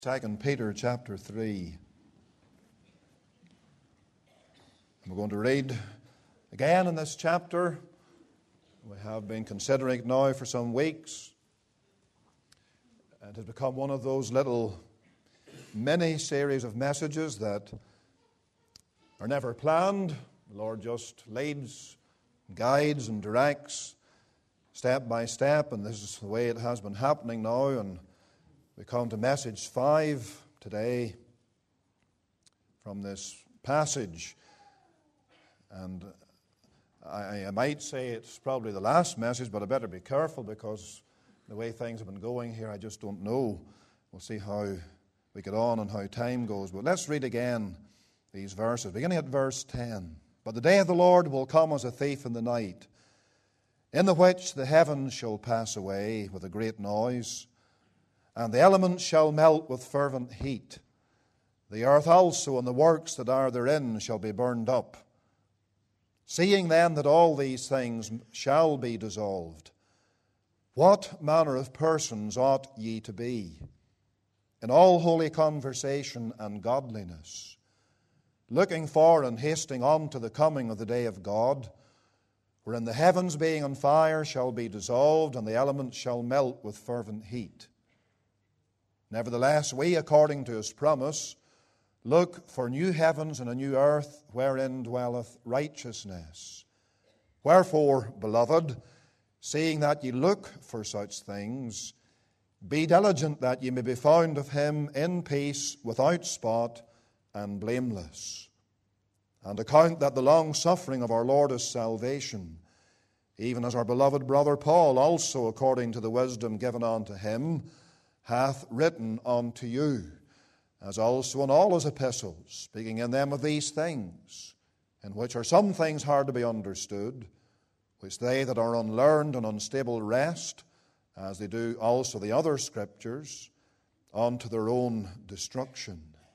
2 Peter chapter 3. We're going to read again in this chapter. We have been considering it now for some weeks. It has become one of those little mini-series of messages that are never planned. The Lord just leads, guides and directs step by step, and this is the way it has been happening now. And we come to message 5 today from this passage. And I might say it's probably the last message, but I better be careful because the way things have been going here, I just don't know. We'll see how we get on and how time goes. But let's read again these verses, beginning at verse 10. But the day of the Lord will come as a thief in the night, in the which the heavens shall pass away with a great noise, and the elements shall melt with fervent heat. The earth also and the works that are therein shall be burned up. Seeing then that all these things shall be dissolved, what manner of persons ought ye to be, in all holy conversation and godliness, looking for and hasting on to the coming of the day of God, wherein the heavens being on fire shall be dissolved, and the elements shall melt with fervent heat? Nevertheless, we, according to his promise, look for new heavens and a new earth, wherein dwelleth righteousness. Wherefore, beloved, seeing that ye look for such things, be diligent that ye may be found of him in peace, without spot, and blameless. And account that the long suffering of our Lord is salvation, even as our beloved brother Paul also, according to the wisdom given unto him, hath written unto you, as also in all his epistles, speaking in them of these things, in which are some things hard to be understood, which they that are unlearned and unstable wrest, as they do also the other scriptures, unto their own destruction.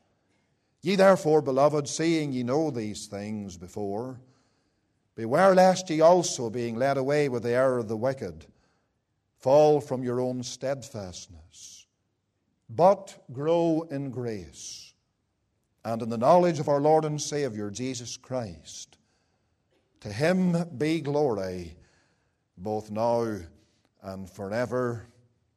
Ye therefore, beloved, seeing ye know these things before, beware lest ye also, being led away with the error of the wicked, fall from your own steadfastness, but grow in grace and in the knowledge of our Lord and Savior Jesus Christ. To him be glory, both now and forever.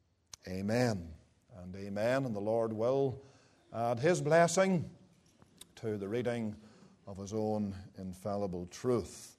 Amen and amen. And the Lord will add his blessing to the reading of his own infallible truth.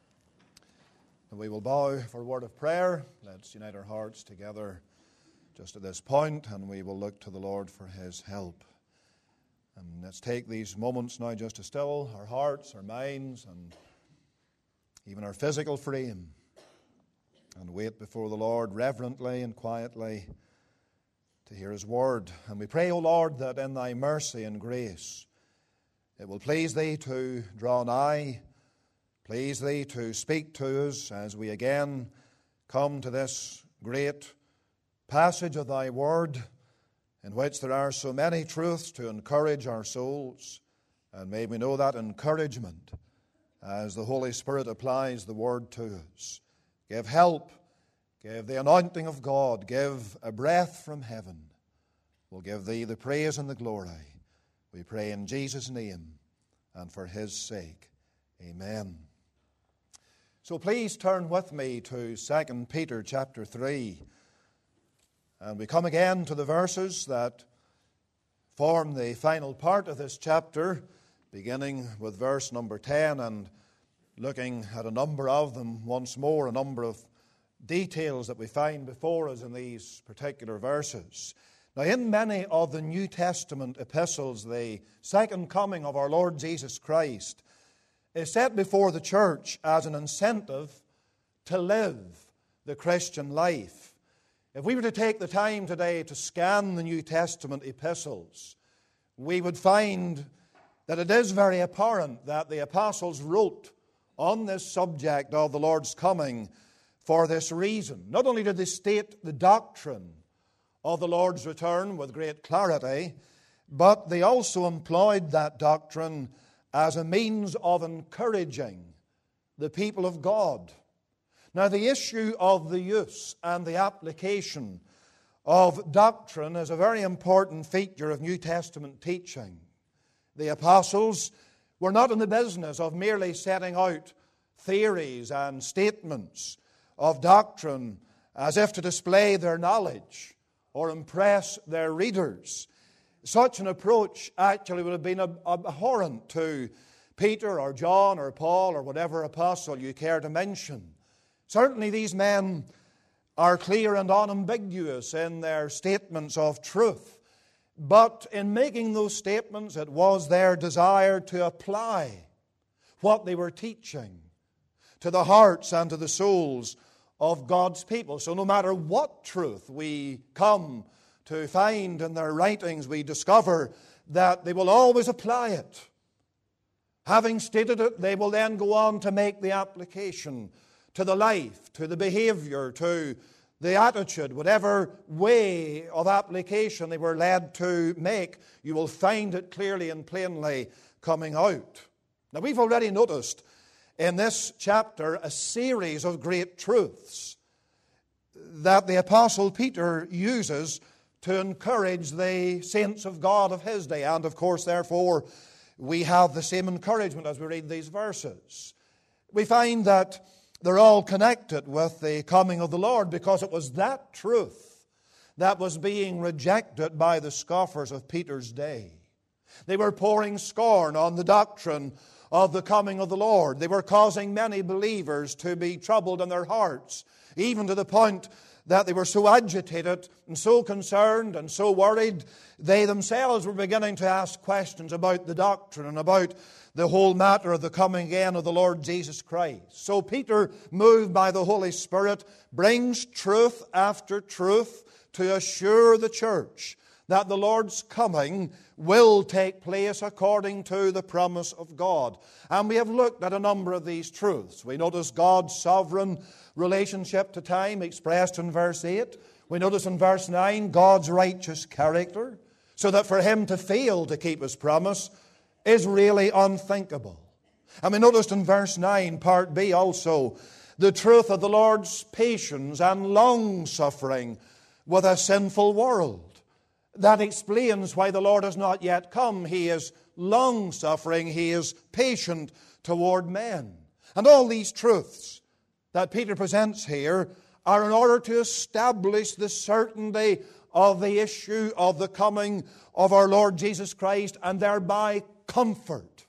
And we will bow for a word of prayer. Let's unite our hearts together just at this point, and we will look to the Lord for his help. And let's take these moments now just to still our hearts, our minds, and even our physical frame, and wait before the Lord reverently and quietly to hear his word. And we pray, O Lord, that in thy mercy and grace it will please thee to draw nigh, please thee to speak to us as we again come to this great passage of thy word, in which there are so many truths to encourage our souls. And may we know that encouragement as the Holy Spirit applies the word to us. Give help, give the anointing of God, give a breath from heaven. We'll give thee the praise and the glory. We pray in Jesus' name and for his sake. Amen. So please turn with me to 2 Peter chapter 3. And we come again to the verses that form the final part of this chapter, beginning with verse number 10 and looking at a number of them once more, a number of details that we find before us in these particular verses. Now, in many of the New Testament epistles, the second coming of our Lord Jesus Christ is set before the church as an incentive to live the Christian life. If we were to take the time today to scan the New Testament epistles, we would find that it is very apparent that the apostles wrote on this subject of the Lord's coming for this reason. Not only did they state the doctrine of the Lord's return with great clarity, but they also employed that doctrine as a means of encouraging the people of God. Now, the issue of the use and the application of doctrine is a very important feature of New Testament teaching. The apostles were not in the business of merely setting out theories and statements of doctrine as if to display their knowledge or impress their readers. Such an approach actually would have been abhorrent to Peter or John or Paul or whatever apostle you care to mention. Certainly these men are clear and unambiguous in their statements of truth. But in making those statements, it was their desire to apply what they were teaching to the hearts and to the souls of God's people. So no matter what truth we come to find in their writings, we discover that they will always apply it. Having stated it, they will then go on to make the application to the life, to the behavior, to the attitude, whatever way of application they were led to make, you will find it clearly and plainly coming out. Now, we've already noticed in this chapter a series of great truths that the Apostle Peter uses to encourage the saints of God of his day. And, of course, therefore, we have the same encouragement as we read these verses. We find that they're all connected with the coming of the Lord, because it was that truth that was being rejected by the scoffers of Peter's day. They were pouring scorn on the doctrine of the coming of the Lord. They were causing many believers to be troubled in their hearts, even to the point that they were so agitated and so concerned and so worried, they themselves were beginning to ask questions about the doctrine and about the whole matter of the coming again of the Lord Jesus Christ. So Peter, moved by the Holy Spirit, brings truth after truth to assure the church that the Lord's coming will take place according to the promise of God. And we have looked at a number of these truths. We notice God's sovereign relationship to time expressed in verse 8. We notice in verse 9 God's righteous character, so that for Him to fail to keep His promise is really unthinkable. And we noticed in verse 9, part B also, the truth of the Lord's patience and long-suffering with a sinful world. That explains why the Lord has not yet come. He is long-suffering. He is patient toward men. And all these truths that Peter presents here are in order to establish the certainty of the issue of the coming of our Lord Jesus Christ, and thereby comfort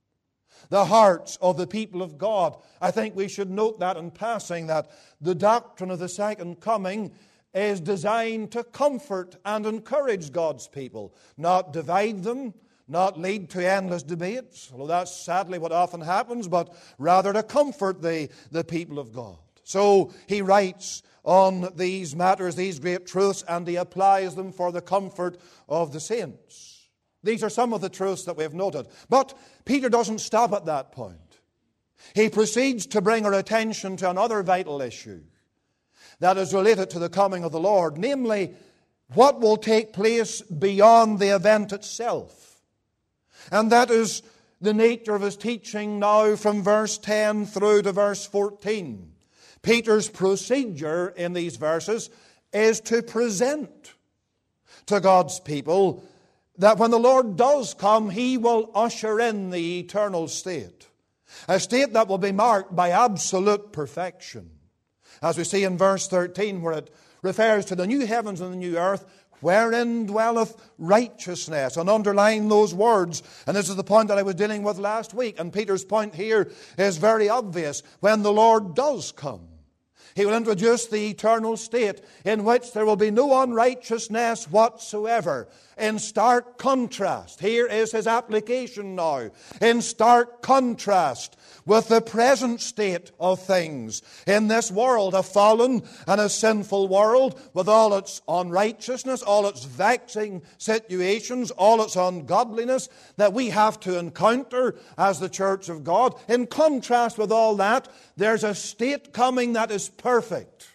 the hearts of the people of God. I think we should note that in passing, that the doctrine of the second coming is designed to comfort and encourage God's people, not divide them, not lead to endless debates, although that's sadly what often happens, but rather to comfort the people of God. So he writes on these matters, these great truths, and he applies them for the comfort of the saints. These are some of the truths that we have noted. But Peter doesn't stop at that point. He proceeds to bring our attention to another vital issue that is related to the coming of the Lord, namely, what will take place beyond the event itself. And that is the nature of his teaching now from verse 10 through to verse 14. Peter's procedure in these verses is to present to God's people that when the Lord does come, He will usher in the eternal state. A state that will be marked by absolute perfection. As we see in verse 13, where it refers to the new heavens and the new earth, wherein dwelleth righteousness. And underline those words. And this is the point that I was dealing with last week. And Peter's point here is very obvious. When the Lord does come, He will introduce the eternal state in which there will be no unrighteousness whatsoever. In stark contrast, here is his application now, in stark contrast with the present state of things in this world, a fallen and a sinful world with all its unrighteousness, all its vexing situations, all its ungodliness that we have to encounter as the church of God. In contrast with all that, there's a state coming that is perfect.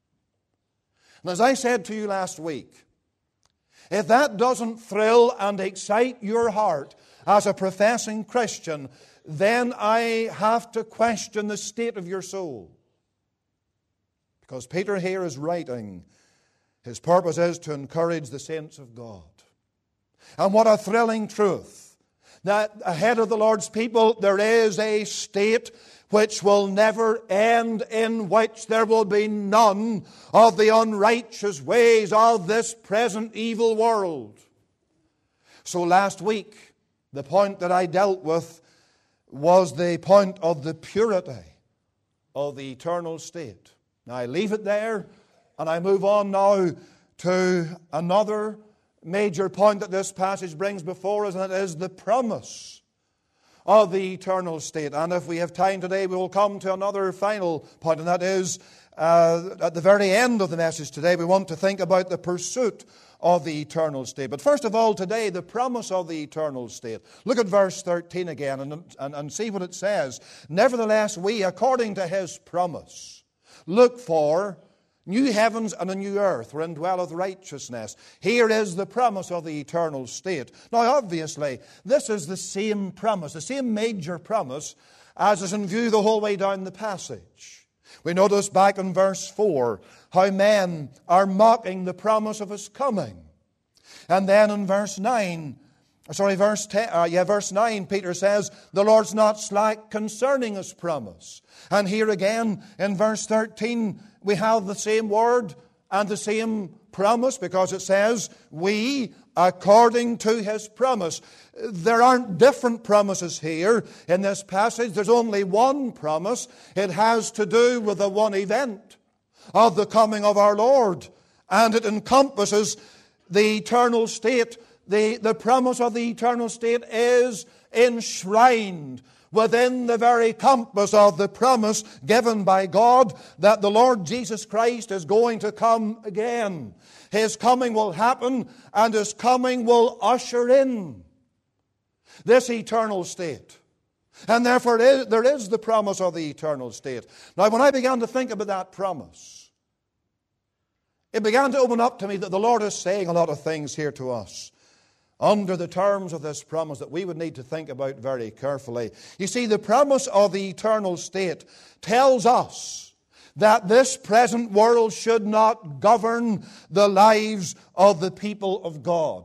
And as I said to you last week, if that doesn't thrill and excite your heart as a professing Christian, then I have to question the state of your soul. Because Peter here is writing His purpose is to encourage the saints of God. And what a thrilling truth, that ahead of the Lord's people there is a state which will never end, in which there will be none of the unrighteous ways of this present evil world. So last week, the point that I dealt with was the point of the purity of the eternal state. Now I leave it there, and I move on now to another major point that this passage brings before us, and it is the promise of the eternal state. And if we have time today, we will come to another final point, and that is at the very end of the message today, we want to think about the pursuit of the eternal state. But first of all today, the promise of the eternal state. Look at verse 13 again and see what it says. Nevertheless, we, according to His promise, look for new heavens and a new earth wherein dwelleth righteousness. Here is the promise of the eternal state. Now obviously, this is the same promise, the same major promise as is in view the whole way down the passage. We notice back in verse 4 how men are mocking the promise of His coming. And then in verse 9, verse 9, Peter says, the Lord's not slack concerning His promise. And here again in verse 13, we have the same word and the same promise, because it says, we, according to His promise. There aren't different promises here in this passage. There's only one promise. It has to do with the one event of the coming of our Lord. And it encompasses the eternal state. The promise of the eternal state is enshrined within the very compass of the promise given by God that the Lord Jesus Christ is going to come again. His coming will happen, and His coming will usher in this eternal state. And therefore there is the promise of the eternal state. Now when I began to think about that promise, it began to open up to me that the Lord is saying a lot of things here to us under the terms of this promise that we would need to think about very carefully. You see, the promise of the eternal state tells us that this present world should not govern the lives of the people of God.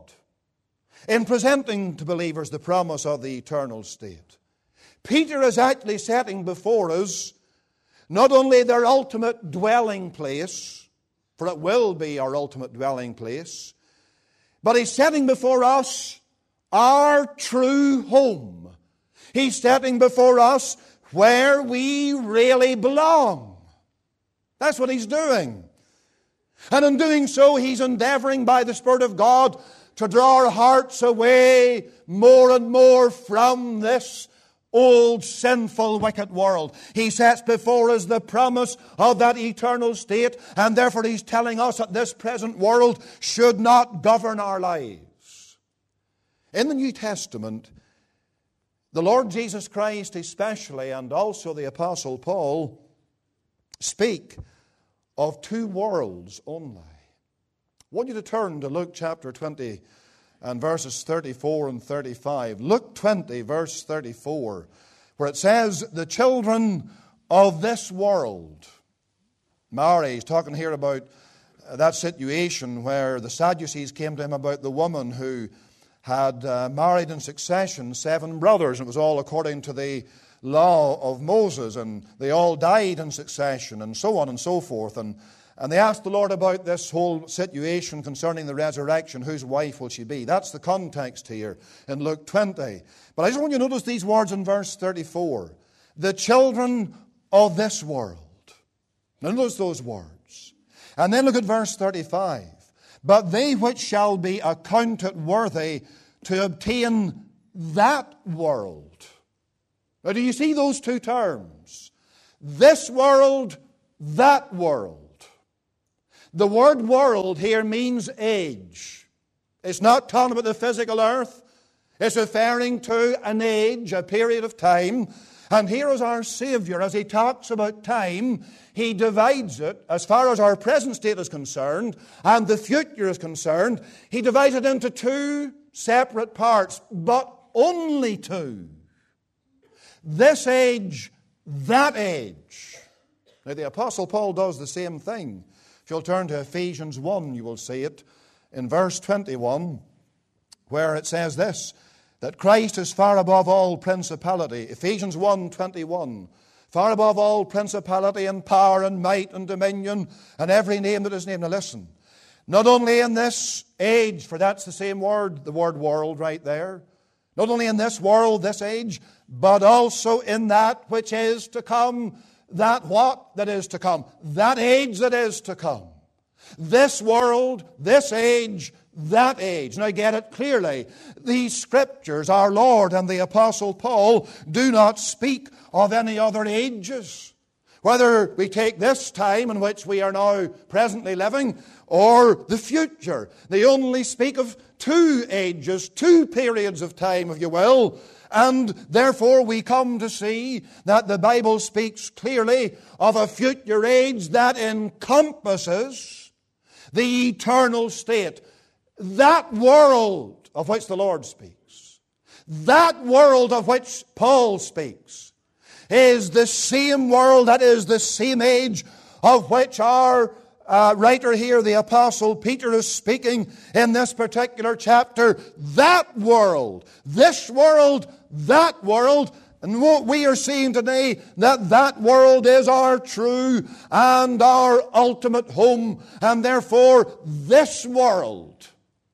In presenting to believers the promise of the eternal state, Peter is actually setting before us not only their ultimate dwelling place, for it will be our ultimate dwelling place, but he's setting before us our true home. He's setting before us where we really belong. That's what he's doing. And in doing so, he's endeavoring by the Spirit of God to draw our hearts away more and more from this old, sinful, wicked world. He sets before us the promise of that eternal state, and therefore he's telling us that this present world should not govern our lives. In the New Testament, the Lord Jesus Christ especially, and also the Apostle Paul, speak of two worlds only. I want you to turn to Luke chapter 20 and verses 34 and 35. Luke 20, verse 34, where it says, the children of this world. Mary, he's talking here about that situation where the Sadducees came to him about the woman who had married in succession 7 brothers. And it was all according to the law of Moses, and they all died in succession, and so on and so forth. And they asked the Lord about this whole situation concerning the resurrection. Whose wife will she be? That's the context here in Luke 20. But I just want you to notice these words in verse 34. The children of this world. Now notice those words. And then look at verse 35. But they which shall be accounted worthy to obtain that world. Now do you see those two terms? This world, that world. The word world here means age. It's not talking about the physical earth. It's referring to an age, a period of time. And here is our Savior. As He talks about time, He divides it, as far as our present state is concerned, and the future is concerned, He divides it into 2 separate parts, but only 2. This age, that age. Now the Apostle Paul does the same thing If you'll turn to Ephesians 1, you will see it in verse 21, where it says this, that Christ is far above all principality. Ephesians 1:21. Far above all principality and power and might and dominion and every name that is named. Now listen, not only in this age, for that's the same word, the word world right there. Not only in this world, this age, but also in that which is to come. That what? That is to come. That age that is to come. This world, this age, that age. Now get it clearly. These Scriptures, our Lord and the Apostle Paul, do not speak of any other ages. Whether we take this time in which we are now presently living or the future. They only speak of two ages, two periods of time, if you will. And therefore we come to see that the Bible speaks clearly of a future age that encompasses the eternal state. That world of which the Lord speaks, that world of which Paul speaks, is the same world, that is the same age of which our writer here, the Apostle Peter, is speaking in this particular chapter. That world, this world, that world, and what we are seeing today, that world is our true and our ultimate home. And therefore, this world,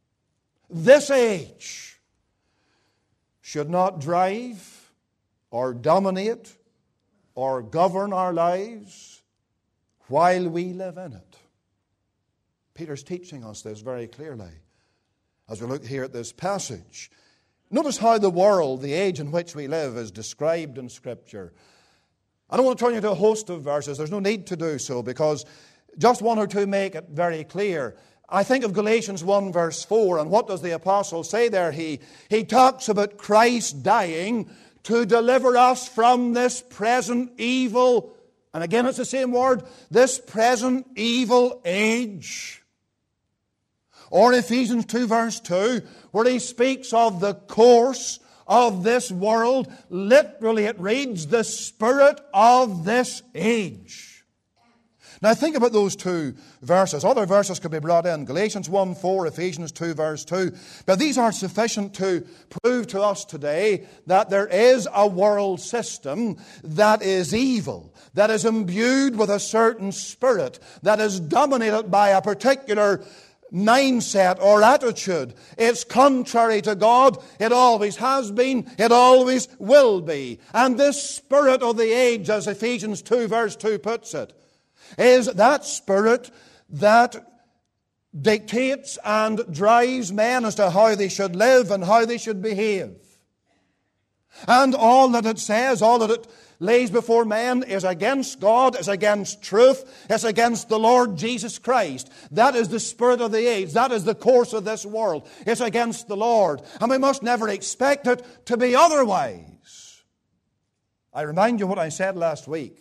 this age, should not drive or dominate or govern our lives while we live in it. Peter's teaching us this very clearly as we look here at this passage. Notice how the world, the age in which we live, is described in Scripture. I don't want to turn you to a host of verses. There's no need to do so, because just one or two make it very clear. I think of Galatians 1 verse 4, and what does the apostle say there? He talks about Christ dying to deliver us from this present evil, and again it's the same word, this present evil age. Or Ephesians 2 verse 2, where he speaks of the course of this world. Literally it reads, the spirit of this age. Now think about those two verses. Other verses could be brought in. Galatians 1:4, Ephesians 2 verse 2. But these are sufficient to prove to us today that there is a world system that is evil, that is imbued with a certain spirit, that is dominated by a particular mindset or attitude. It's contrary to God. It always has been. It always will be. And this spirit of the age, as Ephesians 2 verse 2 puts it, is that spirit that dictates and drives men as to how they should live and how they should behave. And all that it says, all that it lays before men is against God, is against truth, is against the Lord Jesus Christ. That is the spirit of the age. That is the course of this world. It's against the Lord. And we must never expect it to be otherwise. I remind you what I said last week.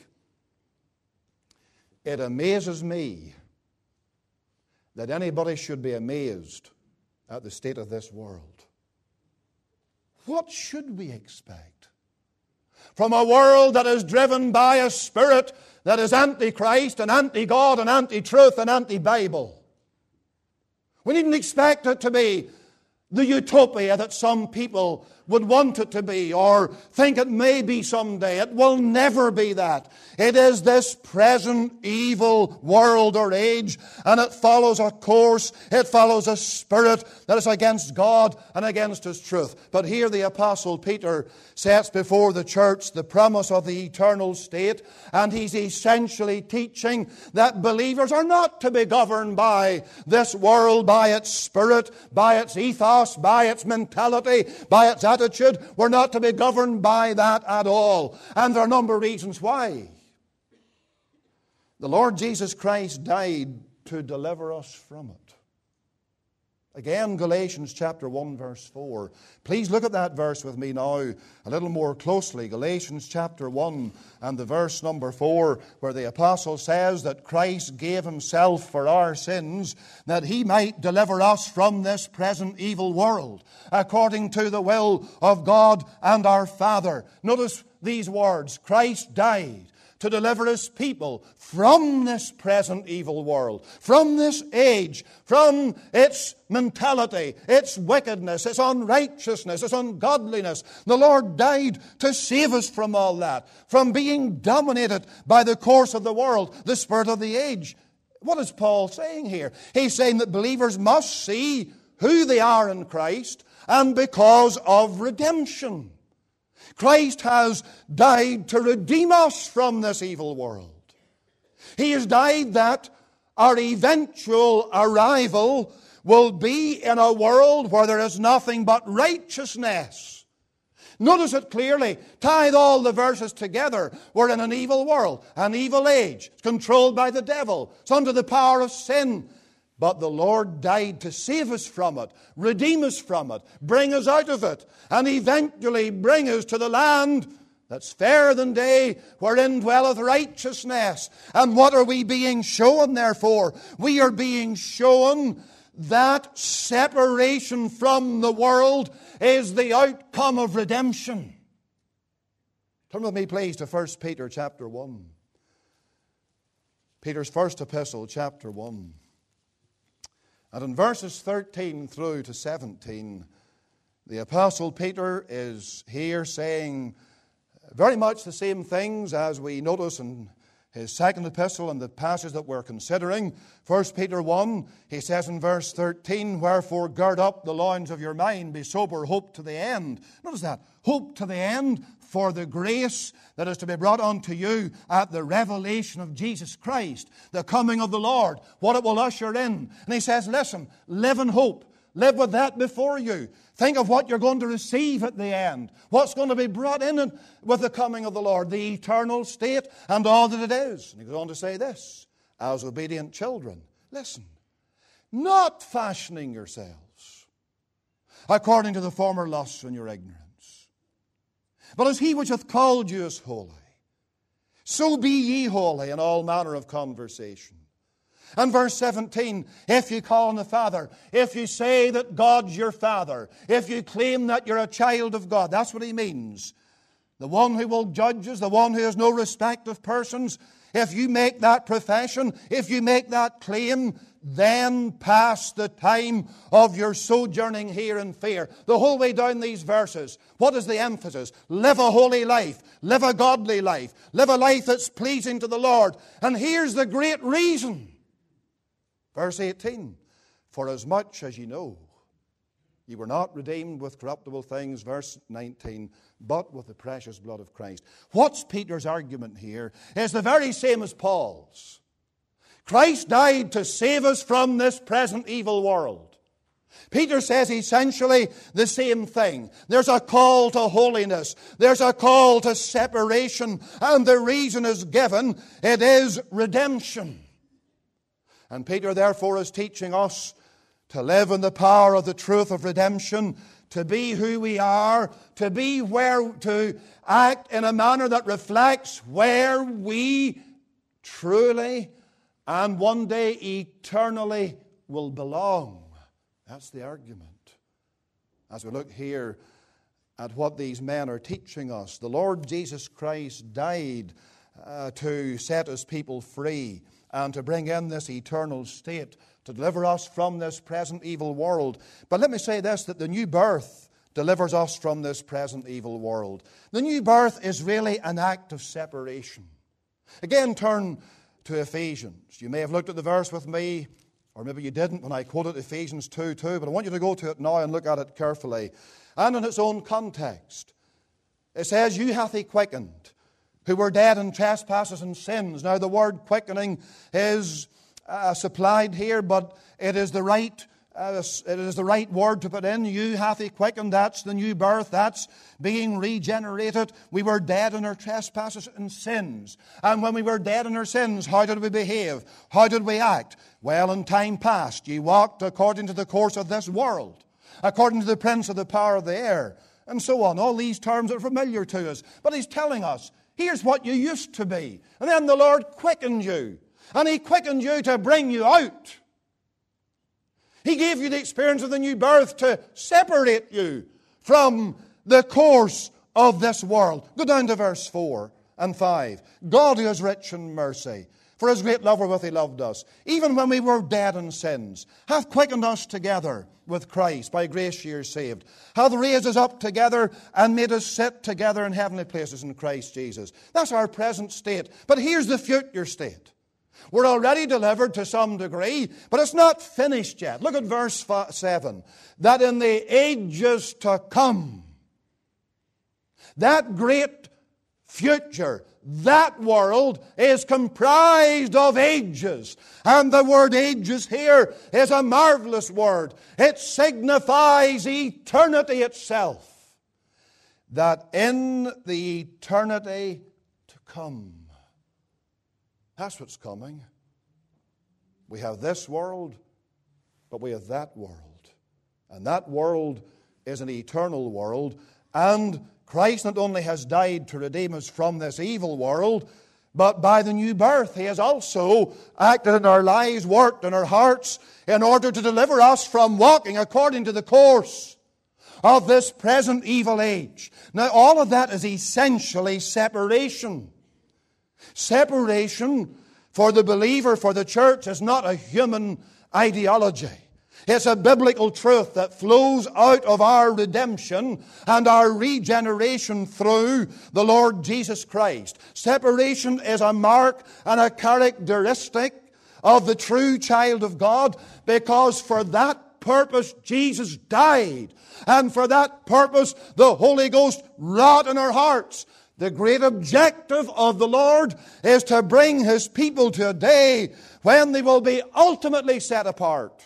It amazes me that anybody should be amazed at the state of this world. What should we expect from a world that is driven by a spirit that is anti-Christ and anti-God and anti-truth and anti-Bible? We needn't expect it to be the utopia that some people would want it to be or think it may be someday. It will never be that. It is this present evil world or age, and it follows a course, it follows a spirit that is against God and against His truth. But here the Apostle Peter sets before the church the promise of the eternal state, and he's essentially teaching that believers are not to be governed by this world, by its spirit, by its ethos, by its mentality, by its attitude. We're not to be governed by that at all. And there are a number of reasons why. The Lord Jesus Christ died to deliver us from it. Again, Galatians chapter 1 verse 4. Please look at that verse with me now a little more closely. Galatians chapter 1 and the verse number 4, where the apostle says that Christ gave Himself for our sins, that He might deliver us from this present evil world, according to the will of God and our Father. Notice these words. Christ died to deliver His people from this present evil world, from this age, from its mentality, its wickedness, its unrighteousness, its ungodliness. The Lord died to save us from all that, from being dominated by the course of the world, the spirit of the age. What is Paul saying here? He's saying that believers must see who they are in Christ, and because of redemption. Christ has died to redeem us from this evil world. He has died that our eventual arrival will be in a world where there is nothing but righteousness. Notice it clearly. Tithe all the verses together. We're in an evil world, an evil age. It's controlled by the devil. It's under the power of sin. But the Lord died to save us from it, redeem us from it, bring us out of it, and eventually bring us to the land that's fairer than day, wherein dwelleth righteousness. And what are we being shown, therefore? We are being shown that separation from the world is the outcome of redemption. Turn with me, please, to 1 Peter chapter 1. Peter's first epistle, chapter 1. And in verses 13 through to 17, the Apostle Peter is here saying very much the same things as we notice in his second epistle and the passage that we're considering. 1 Peter 1, he says in verse 13, "Wherefore gird up the loins of your mind, be sober, hope to the end." Notice that. Hope to the end for the grace that is to be brought unto you at the revelation of Jesus Christ, the coming of the Lord, what it will usher in. And he says, listen, live in hope. Live with that before you. Think of what you're going to receive at the end. What's going to be brought in with the coming of the Lord, the eternal state and all that it is. And he goes on to say this, as obedient children, listen, not fashioning yourselves according to the former lusts in your ignorance, but as He which hath called you is holy, so be ye holy in all manner of conversation. And verse 17, if you call on the Father, if you say that God's your Father, if you claim that you're a child of God, that's what he means. The one who will judge us, the one who has no respect of persons, if you make that profession, if you make that claim, then pass the time of your sojourning here in fear. The whole way down these verses, what is the emphasis? Live a holy life. Live a godly life. Live a life that's pleasing to the Lord. And here's the great reason. Verse 18, for as much as you know, you were not redeemed with corruptible things. Verse 19, but with the precious blood of Christ. What's Peter's argument here? It's the very same as Paul's. Christ died to save us from this present evil world. Peter says essentially the same thing. There's a call to holiness. There's a call to separation. And the reason is given. It is redemption. And Peter therefore is teaching us to live in the power of the truth of redemption, to be who we are, to act in a manner that reflects where we truly and one day eternally will belong. That's the argument. As we look here at what these men are teaching us, the Lord Jesus Christ died to set His people free and to bring in this eternal state, to deliver us from this present evil world. But let me say this, that the new birth delivers us from this present evil world. The new birth is really an act of separation. Again, turn to Ephesians. You may have looked at the verse with me, or maybe you didn't when I quoted Ephesians 2:2, but I want you to go to it now and look at it carefully. And in its own context, it says, you hath He quickened, who were dead in trespasses and sins. Now the word quickening is supplied here, but it is the right word to put in. You hath He quickened. That's the new birth. That's being regenerated. We were dead in our trespasses and sins. And when we were dead in our sins, how did we behave? How did we act? Well, in time past, ye walked according to the course of this world, according to the prince of the power of the air, and so on. All these terms are familiar to us. But he's telling us, here's what you used to be. And then the Lord quickened you. And He quickened you to bring you out. He gave you the experience of the new birth to separate you from the course of this world. Go down to verse 4 and 5. God who is rich in mercy, for his great love wherewith he loved us, even when we were dead in sins, hath quickened us together with Christ. By grace ye are saved. Hath raised us up together and made us sit together in heavenly places in Christ Jesus. That's our present state. But here's the future state. We're already delivered to some degree, but it's not finished yet. Look at verse 7. That in the ages to come, that great future, that world is comprised of ages. And the word ages here is a marvelous word. It signifies eternity itself. That in the eternity to come, that's what's coming. We have this world, but we have that world. And that world is an eternal world. And Christ not only has died to redeem us from this evil world, but by the new birth He has also acted in our lives, worked in our hearts, in order to deliver us from walking according to the course of this present evil age. Now, all of that is essentially separation. Separation for the believer, for the church, is not a human ideology. It's a biblical truth that flows out of our redemption and our regeneration through the Lord Jesus Christ. Separation is a mark and a characteristic of the true child of God, because for that purpose Jesus died, and for that purpose the Holy Ghost wrought in our hearts. The great objective of the Lord is to bring His people to a day when they will be ultimately set apart.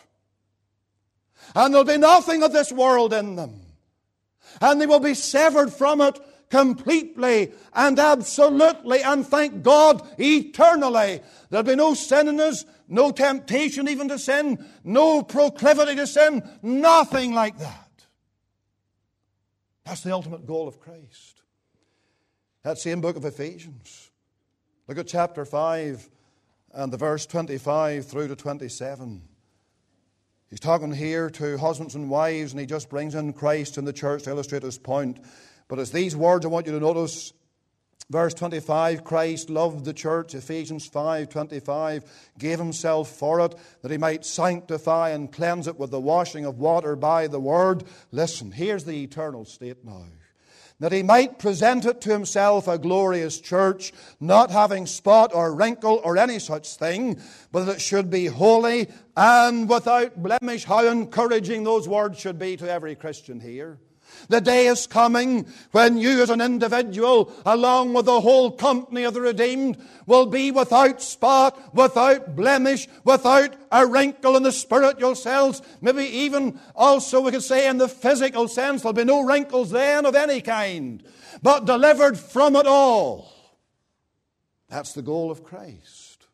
And there'll be nothing of this world in them. And they will be severed from it completely and absolutely, and thank God, eternally. There'll be no sin in us, no temptation even to sin, no proclivity to sin, nothing like that. That's the ultimate goal of Christ. That same book of Ephesians. Look at chapter 5 and the verse 25 through to 27. He's talking here to husbands and wives, and he just brings in Christ and the church to illustrate his point. But it's these words I want you to notice. Verse 25, Christ loved the church, Ephesians 5:25, gave himself for it, that he might sanctify and cleanse it with the washing of water by the word. Listen, here's the eternal state now. That he might present it to himself a glorious church, not having spot or wrinkle or any such thing, but that it should be holy and without blemish. How encouraging those words should be to every Christian here. The day is coming when you as an individual, along with the whole company of the redeemed, will be without spot, without blemish, without a wrinkle in the spiritual sense. Maybe even also we could say in the physical sense, there'll be no wrinkles then of any kind, but delivered from it all. That's the goal of Christ.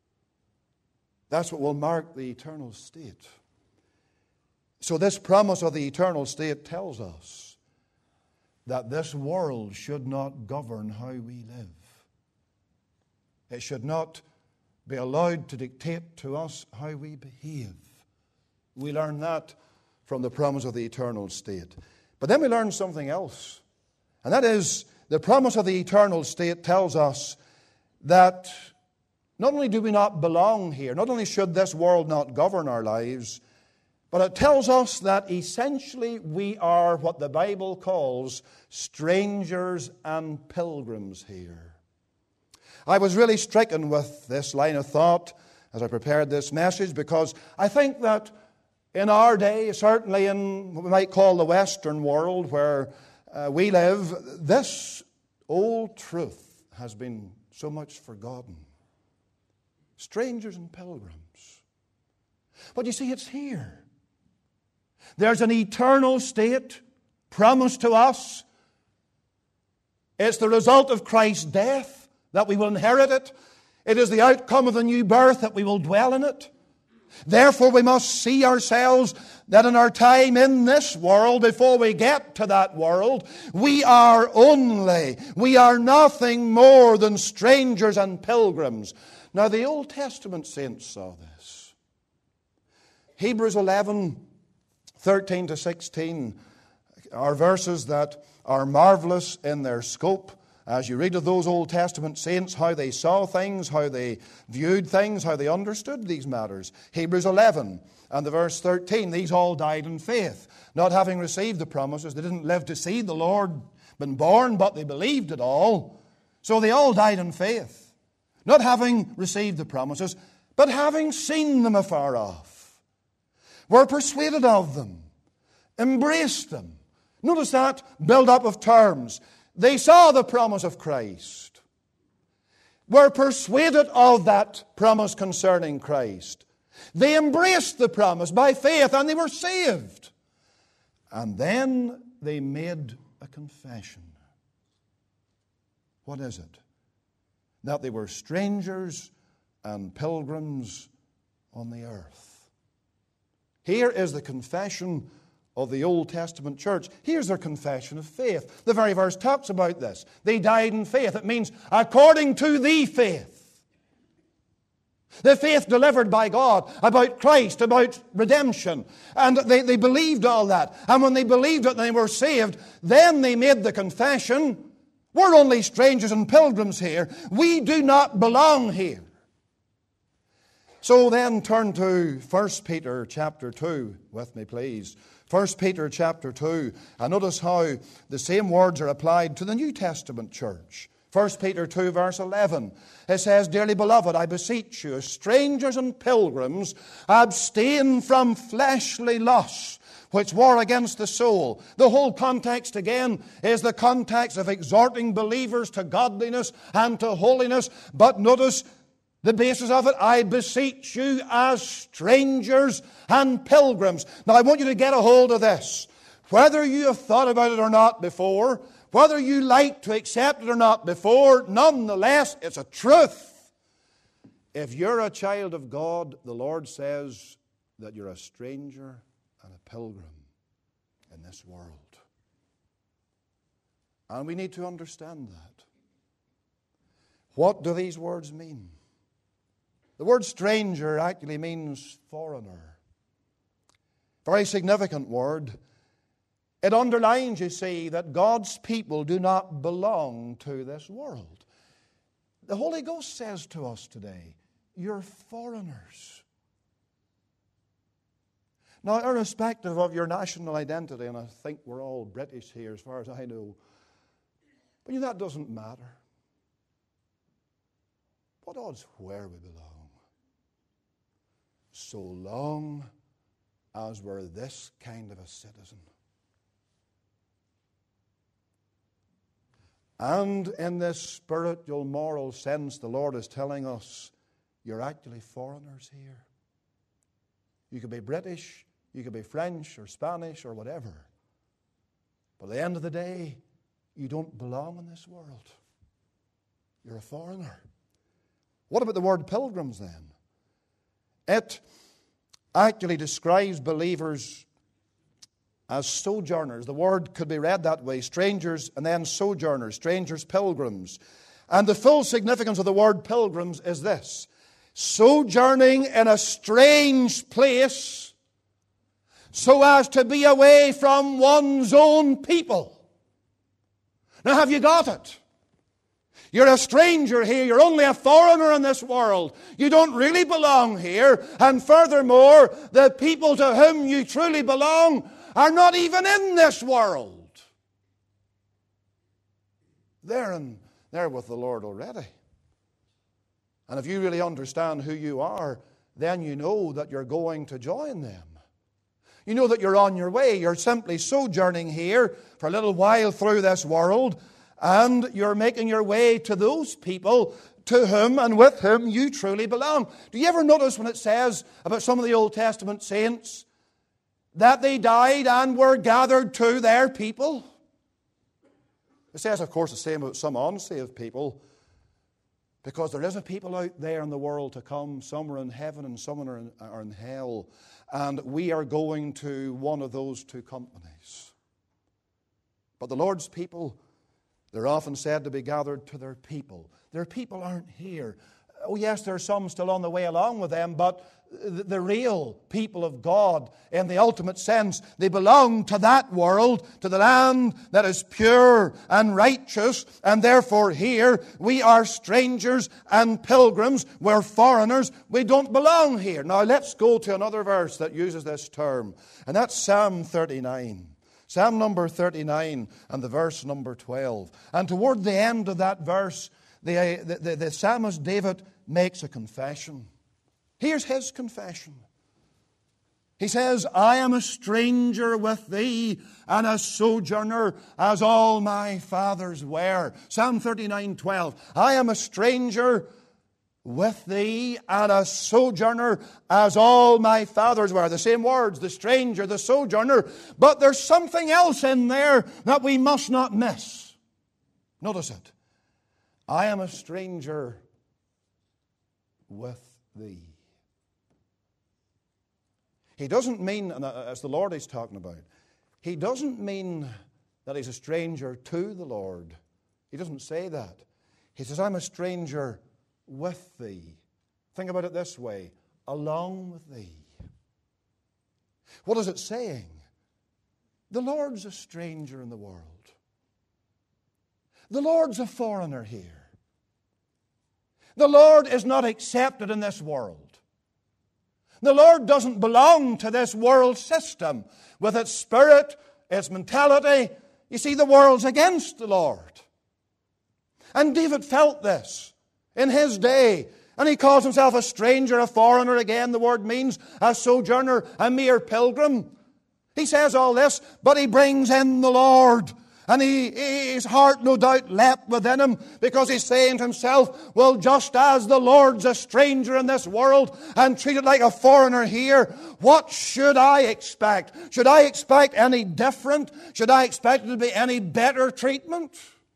That's what will mark the eternal state. So this promise of the eternal state tells us that this world should not govern how we live. It should not be allowed to dictate to us how we behave. We learn that from the promise of the eternal state. But then we learn something else. And that is, the promise of the eternal state tells us that not only do we not belong here, not only should this world not govern our lives, but it tells us that essentially we are what the Bible calls strangers and pilgrims here. I was really stricken with this line of thought as I prepared this message, because I think that in our day, certainly in what we might call the Western world where we live, this old truth has been so much forgotten. Strangers and pilgrims. But you see, it's here. There's an eternal state promised to us. It's the result of Christ's death that we will inherit it. It is the outcome of the new birth that we will dwell in it. Therefore, we must see ourselves that in our time in this world, before we get to that world, we are nothing more than strangers and pilgrims. Now, the Old Testament saints saw this. Hebrews 11:13 to 16 are verses that are marvelous in their scope As you read of those Old Testament saints, how they saw things, how they viewed things, how they understood these matters. Hebrews 11 and the verse 13, these all died in faith, not having received the promises. They didn't live to see the Lord been born, but they believed it all. So they all died in faith, not having received the promises, but having seen them afar off, were persuaded of them, embraced them. Notice that build-up of terms. They saw the promise of Christ, were persuaded of that promise concerning Christ. They embraced the promise by faith and they were saved. And then they made a confession. What is it? That they were strangers and pilgrims on the earth. Here is the confession of the Old Testament church. Here's their confession of faith. The very verse talks about this. They died in faith. It means according to the faith. The faith delivered by God about Christ, about redemption. And they believed all that. And when they believed it and they were saved, then they made the confession, we're only strangers and pilgrims here. We do not belong here. So then turn to 1 Peter chapter 2 with me, please. 1 Peter chapter 2. And notice how the same words are applied to the New Testament church. 1 Peter 2 verse 11. It says, Dearly beloved, I beseech you, as strangers and pilgrims, abstain from fleshly lusts, which war against the soul. The whole context again is the context of exhorting believers to godliness and to holiness. But notice the basis of it, I beseech you as strangers and pilgrims. Now I want you to get a hold of this. Whether you have thought about it or not before, whether you like to accept it or not before, nonetheless, it's a truth. If you're a child of God, the Lord says that you're a stranger and a pilgrim in this world. And we need to understand that. What do these words mean? The word stranger actually means foreigner. Very significant word. It underlines, you see, that God's people do not belong to this world. The Holy Ghost says to us today, you're foreigners. Now, irrespective of your national identity, and I think we're all British here as far as I know, but you know, that doesn't matter. What odds where we belong? So long as we're this kind of a citizen. And in this spiritual, moral sense, the Lord is telling us, you're actually foreigners here. You could be British, you could be French or Spanish or whatever. But at the end of the day, you don't belong in this world. You're a foreigner. What about the word pilgrims then? It actually describes believers as sojourners. The word could be read that way, strangers and then sojourners, strangers, pilgrims. And the full significance of the word pilgrims is this: sojourning in a strange place so as to be away from one's own people. Now, have you got it? You're a stranger here. You're only a foreigner in this world. You don't really belong here. And furthermore, the people to whom you truly belong are not even in this world. They're with the Lord already. And if you really understand who you are, then you know that you're going to join them. You know that you're on your way. You're simply sojourning here for a little while through this world, and you're making your way to those people to whom and with whom you truly belong. Do you ever notice when it says about some of the Old Testament saints that they died and were gathered to their people? It says, of course, the same about some unsaved people, because there is a people out there in the world to come. Some are in heaven and some are in hell. And we are going to one of those two companies. But the Lord's people, they're often said to be gathered to their people. Their people aren't here. Oh yes, there are some still on the way along with them, but the real people of God, in the ultimate sense, they belong to that world, to the land that is pure and righteous, and therefore here we are strangers and pilgrims. We're foreigners. We don't belong here. Now let's go to another verse that uses this term, and that's Psalm 39. Psalm number 39 and the verse number 12. And toward the end of that verse, the psalmist David makes a confession. Here's his confession. He says, I am a stranger with thee and a sojourner as all my fathers were. Psalm 39:12. I am a stranger with thee and a sojourner as all my fathers were. The same words, the stranger, the sojourner. But there's something else in there that we must not miss. Notice it. I am a stranger with thee. He doesn't mean, and as the Lord is talking about, he doesn't mean that he's a stranger to the Lord. He doesn't say that. He says, I'm a stranger with thee. Think about it this way, along with thee. What is it saying? The Lord's a stranger in the world. The Lord's a foreigner here. The Lord is not accepted in this world. The Lord doesn't belong to this world system with its spirit, its mentality. You see, the world's against the Lord. And David felt this in his day. And he calls himself a stranger, a foreigner. Again, the word means a sojourner, a mere pilgrim. He says all this, but he brings in the Lord. And his heart no doubt leapt within him, because he's saying to himself, well, just as the Lord's a stranger in this world and treated like a foreigner here, what should I expect? Should I expect any different? Should I expect it to be any better treatment?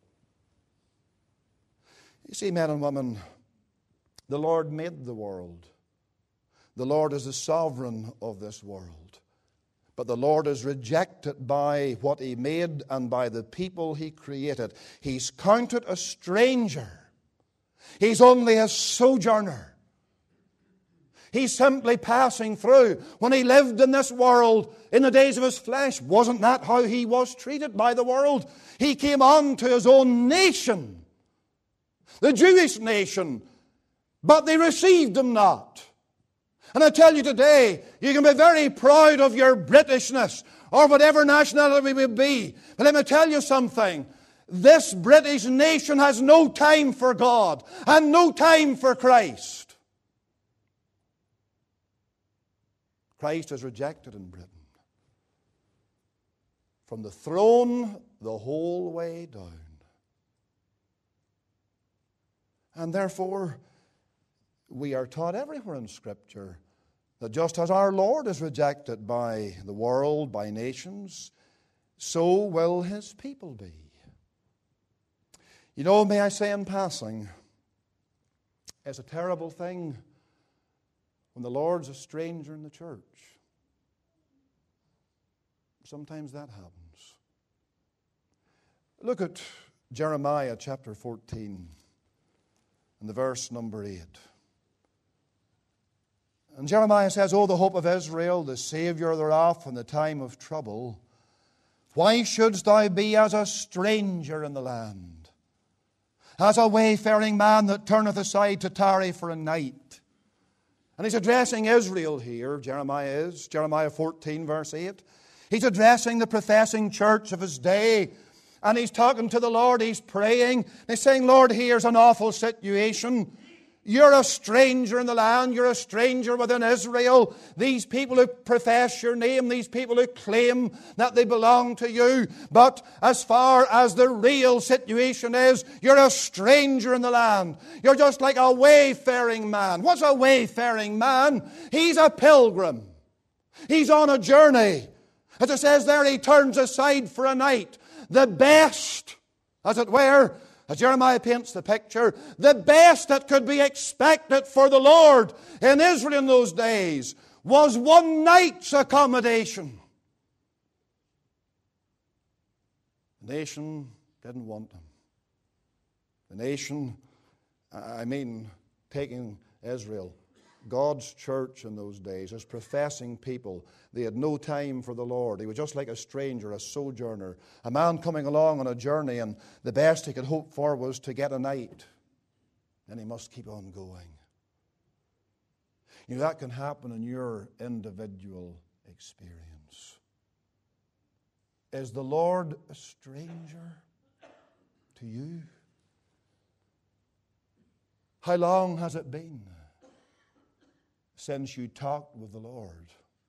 You see, men and women, the Lord made the world. The Lord is the sovereign of this world. But the Lord is rejected by what He made and by the people He created. He's counted a stranger. He's only a sojourner. He's simply passing through. When He lived in this world in the days of His flesh, wasn't that how He was treated by the world? He came on to His own nation, the Jewish nation, but they received Him not. And I tell you today, you can be very proud of your Britishness or whatever nationality we may be. But let me tell you something. This British nation has no time for God and no time for Christ. Christ is rejected in Britain. From the throne the whole way down. And therefore, we are taught everywhere in Scripture that just as our Lord is rejected by the world, by nations, so will His people be. You know, may I say in passing, it's a terrible thing when the Lord's a stranger in the church. Sometimes that happens. Look at Jeremiah chapter 14 and the verse number 8. And Jeremiah says, O the hope of Israel, the Savior thereof in the time of trouble, why shouldst thou be as a stranger in the land, as a wayfaring man that turneth aside to tarry for a night? And he's addressing Israel here, Jeremiah is, Jeremiah 14 verse 8. He's addressing the professing church of his day. And he's talking to the Lord, he's praying. He's saying, Lord, here's an awful situation. You're a stranger in the land. You're a stranger within Israel. These people who profess your name, these people who claim that they belong to you. But as far as the real situation is, you're a stranger in the land. You're just like a wayfaring man. What's a wayfaring man? He's a pilgrim. He's on a journey. As it says there, he turns aside for a night. The best, as it were, as Jeremiah paints the picture, the best that could be expected for the Lord in Israel in those days was one night's accommodation. The nation didn't want him. The nation, taking Israel, God's church in those days, as professing people. They had no time for the Lord. He was just like a stranger, a sojourner, a man coming along on a journey, and the best he could hope for was to get a night. And he must keep on going. You know, that can happen in your individual experience. Is the Lord a stranger to you? How long has it been since you talked with the Lord?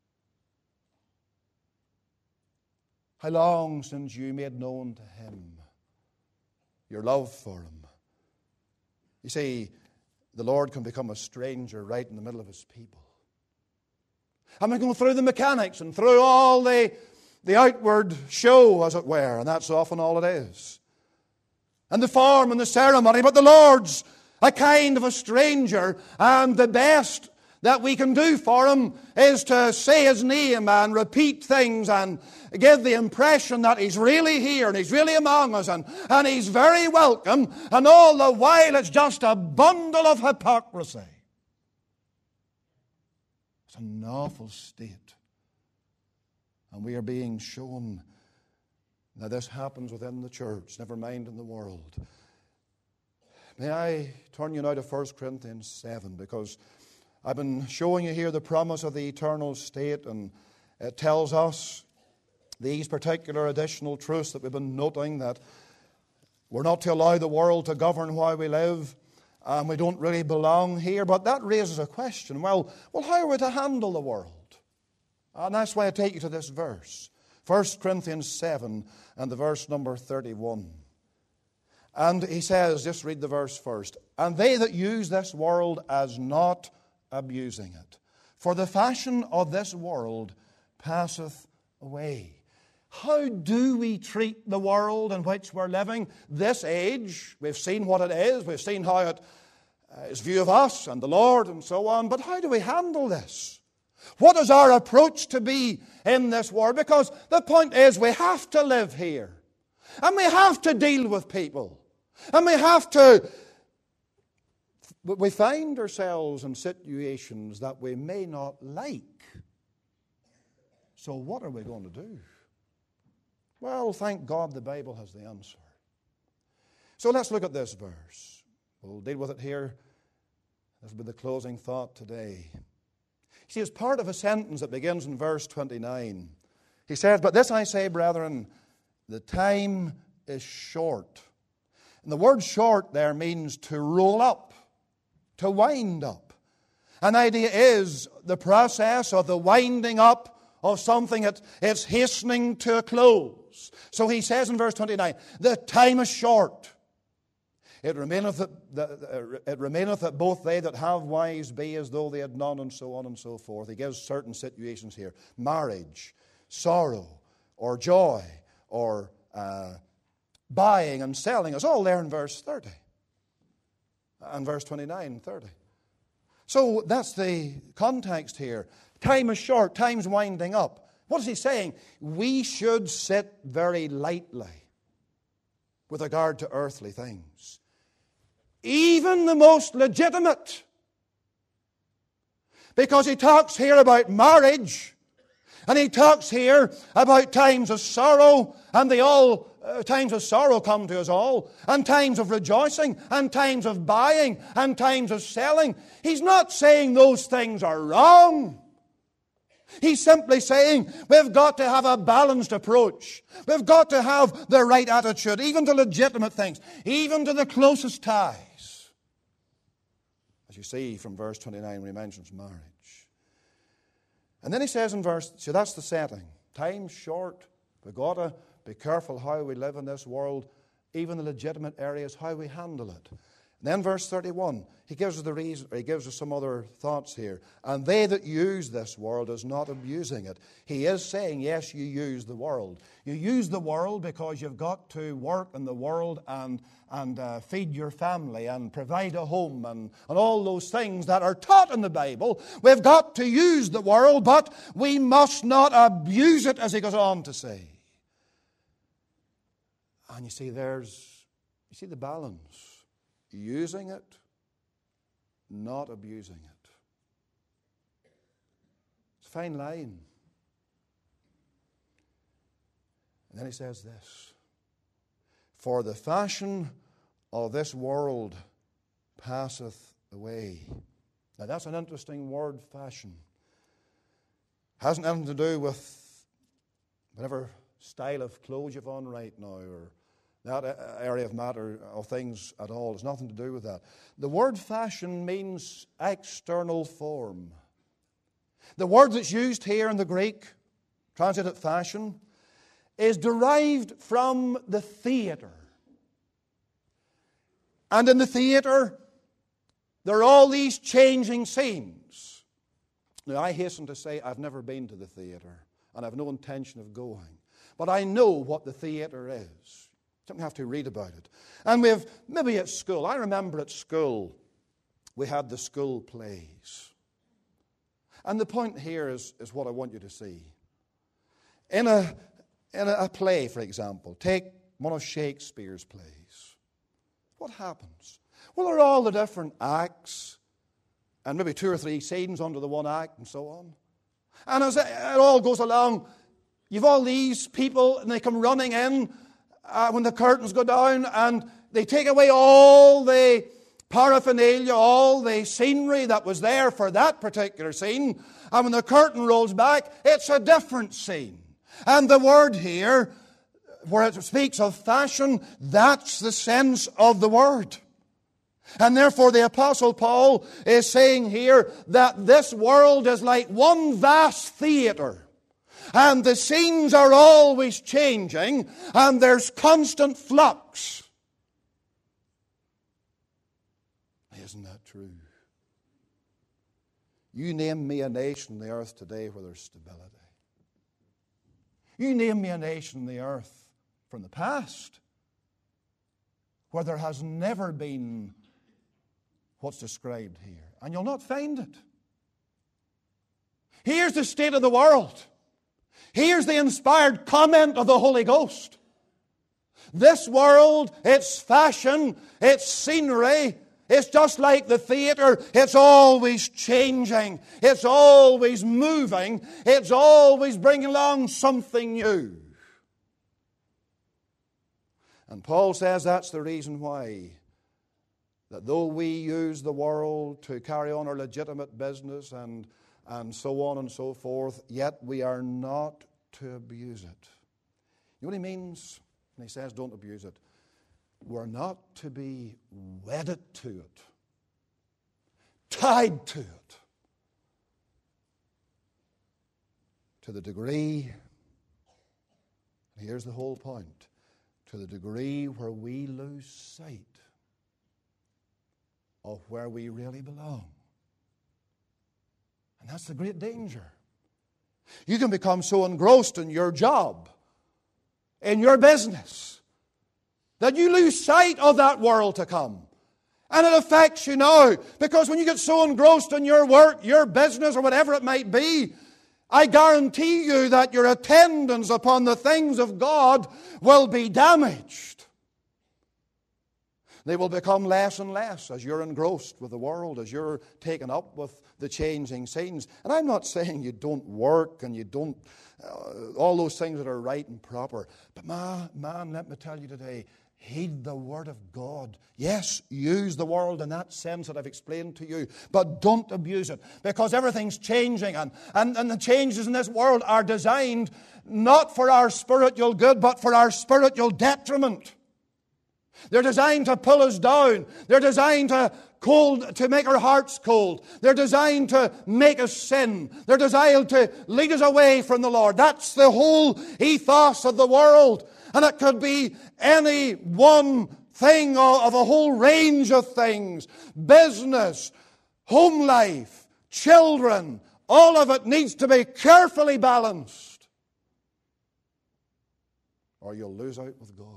How long since you made known to Him your love for Him? You see, the Lord can become a stranger right in the middle of His people. And we're going through the mechanics and through all the outward show, as it were, and that's often all it is. And the form and the ceremony, but the Lord's a kind of a stranger, and the best that we can do for Him is to say His name and repeat things and give the impression that He's really here and He's really among us and He's very welcome, and all the while it's just a bundle of hypocrisy. It's an awful state. And we are being shown that this happens within the church, never mind in the world. May I turn you now to 1 Corinthians 7, because I've been showing you here the promise of the eternal state, and it tells us these particular additional truths that we've been noting, that we're not to allow the world to govern while we live, and we don't really belong here. But that raises a question. Well, how are we to handle the world? And that's why I take you to this verse. 1 Corinthians 7 and the verse number 31. And he says, just read the verse first. And they that use this world as not abusing it. For the fashion of this world passeth away. How do we treat the world in which we're living? This age, we've seen what it is. We've seen how it is view of us and the Lord and so on. But how do we handle this? What is our approach to be in this world? Because the point is, we have to live here. And we have to deal with people. And we find ourselves in situations that we may not like. So what are we going to do? Well, thank God the Bible has the answer. So let's look at this verse. We'll deal with it here. This will be the closing thought today. See, it's part of a sentence that begins in verse 29. He says, "But this I say, brethren, the time is short." And the word short there means to roll up, to wind up. An idea is the process of the winding up of something. It's hastening to a close. So he says in verse 29, the time is short. It remaineth that both they that have wives be as though they had none, and so on and so forth. He gives certain situations here. Marriage, sorrow, or joy, or buying and selling. It's all there in verse 30. And verse 29 and 30. So that's the context here. Time is short. Time's winding up. What is he saying? We should sit very lightly with regard to earthly things. Even the most legitimate. Because he talks here about marriage, and he talks here about times of sorrow, and times of sorrow come to us all, and times of rejoicing, and times of buying, and times of selling. He's not saying those things are wrong. He's simply saying we've got to have a balanced approach. We've got to have the right attitude, even to legitimate things, even to the closest ties. As you see from verse 29 when he mentions marriage. And then he says in so that's the setting. Time's short. We've got to be careful how we live in this world, even the legitimate areas, how we handle it. And then verse 31, he gives us the reason, or he gives us some other thoughts here. And they that use this world is not abusing it. He is saying, yes, you use the world. You use the world because you've got to work in the world and feed your family and provide a home and all those things that are taught in the Bible. We've got to use the world, but we must not abuse it, as he goes on to say. And you see the balance. Using it, not abusing it. It's a fine line. And then he says this, for the fashion of this world passeth away. Now that's an interesting word, fashion. Hasn't anything to do with whatever style of clothes you've on right now or that area of matter of things at all. It's nothing to do with that. The word fashion means external form. The word that's used here in the Greek, translated fashion, is derived from the theater. And in the theater, there are all these changing scenes. Now, I hasten to say I've never been to the theater, and I've no intention of going. But I know what the theater is. You don't have to read about it. And we've, maybe at school, I remember at school, we had the school plays. And the point here is what I want you to see. In a play, for example, take one of Shakespeare's plays. What happens? Well, there are all the different acts, and maybe 2 or 3 scenes under the one act, and so on. And as it all goes along, you've all these people, and they come running in when the curtains go down, and they take away all the paraphernalia, all the scenery that was there for that particular scene. And when the curtain rolls back, it's a different scene. And the word here, where it speaks of fashion, that's the sense of the word. And therefore the Apostle Paul is saying here that this world is like one vast theater. And the scenes are always changing, and there's constant flux. Isn't that true? You name me a nation on the earth today where there's stability. You name me a nation on the earth from the past where there has never been what's described here, and you'll not find it. Here's the state of the world. Here's the inspired comment of the Holy Ghost. This world, its fashion, its scenery, it's just like the theater. It's always changing. It's always moving. It's always bringing along something new. And Paul says that's the reason why, that though we use the world to carry on our legitimate business and so on and so forth, yet we are not to abuse it. You know what he means when he says don't abuse it? We're not to be wedded to it, tied to it, to the degree, here's the whole point, to the degree where we lose sight of where we really belong. And that's the great danger. You can become so engrossed in your job, in your business, that you lose sight of that world to come. And it affects you now. Because when you get so engrossed in your work, your business, or whatever it might be, I guarantee you that your attendance upon the things of God will be damaged. They will become less and less as you're engrossed with the world, as you're taken up with the changing scenes. And I'm not saying you don't work and you don't, all those things that are right and proper. But man, let me tell you today, heed the Word of God. Yes, use the world in that sense that I've explained to you, but don't abuse it, because everything's changing, and the changes in this world are designed not for our spiritual good, but for our spiritual detriment. They're designed to pull us down. They're designed to make our hearts cold. They're designed to make us sin. They're designed to lead us away from the Lord. That's the whole ethos of the world. And it could be any one thing of a whole range of things. Business, home life, children, all of it needs to be carefully balanced, or you'll lose out with God.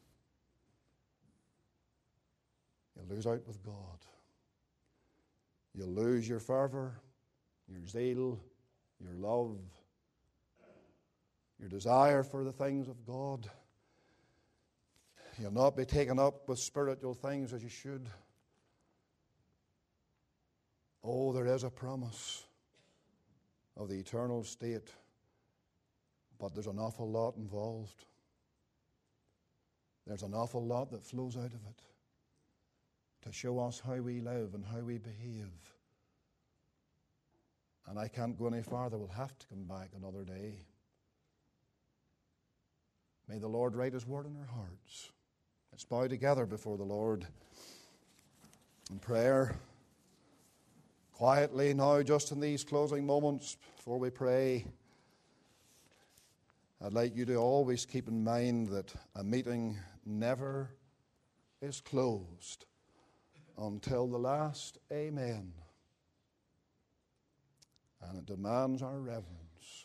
You'll lose out with God. You'll lose your fervor, your zeal, your love, your desire for the things of God. You'll not be taken up with spiritual things as you should. Oh, there is a promise of the eternal state, but there's an awful lot involved. There's an awful lot that flows out of it to show us how we live and how we behave. And I can't go any farther. We'll have to come back another day. May the Lord write His word in our hearts. Let's bow together before the Lord in prayer. Quietly now, just in these closing moments before we pray, I'd like you to always keep in mind that a meeting never is closed until the last amen. And it demands our reverence.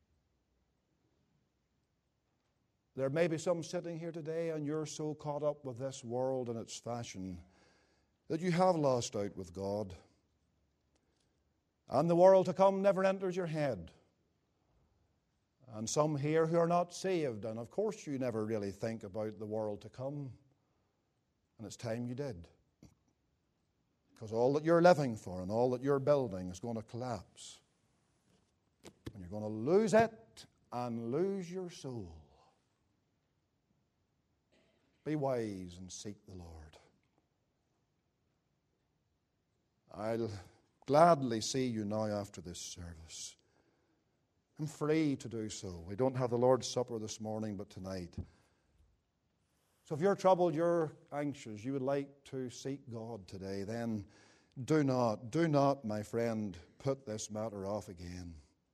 There may be some sitting here today and you're so caught up with this world and its fashion that you have lost out with God. And the world to come never enters your head. And some here who are not saved, and of course you never really think about the world to come. And it's time you did. Because all that you're living for and all that you're building is going to collapse. And you're going to lose it and lose your soul. Be wise and seek the Lord. I'll gladly see you now after this service. I'm free to do so. We don't have the Lord's Supper this morning, but tonight. So if you're troubled, you're anxious, you would like to seek God today, then do not, my friend, put this matter off again.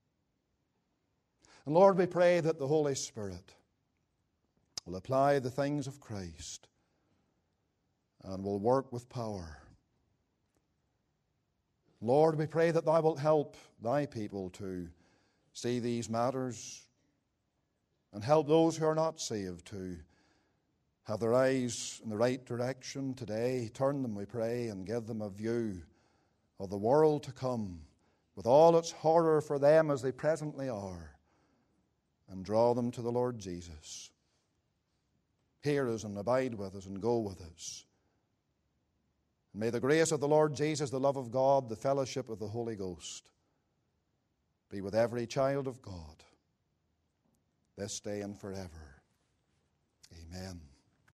And Lord, we pray that the Holy Spirit will apply the things of Christ and will work with power. Lord, we pray that Thou wilt help Thy people to see these matters and help those who are not saved to have their eyes in the right direction today. Turn them, we pray, and give them a view of the world to come with all its horror for them as they presently are, and draw them to the Lord Jesus. Hear us and abide with us and go with us. And may the grace of the Lord Jesus, the love of God, the fellowship of the Holy Ghost be with every child of God this day and forever. Amen.